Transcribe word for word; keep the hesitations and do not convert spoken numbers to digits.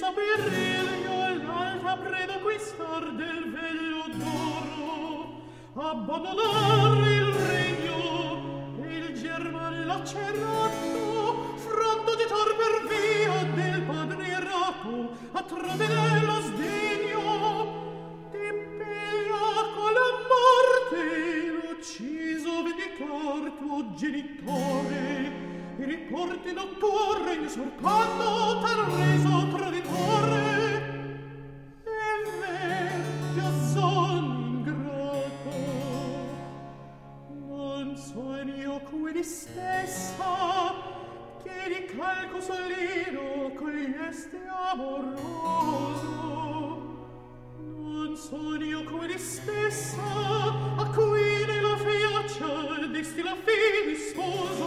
saperiglio l'alta preda acquistar del vello d'oro, abbandonare il regno e il german lacerato, fronte di tor per via del padre errato, a tradere lo sdegno, ti piglia con la morte l'ucciso vendicar tuo genitore, e riporti nel tuo regno usurpando t'han reso traditore. E vecchia son ingrato, non son io quelli stessa che di calco solino coglieste amoroso, non son io quelli stessa a cui nella fiaccia desti la fede sposa.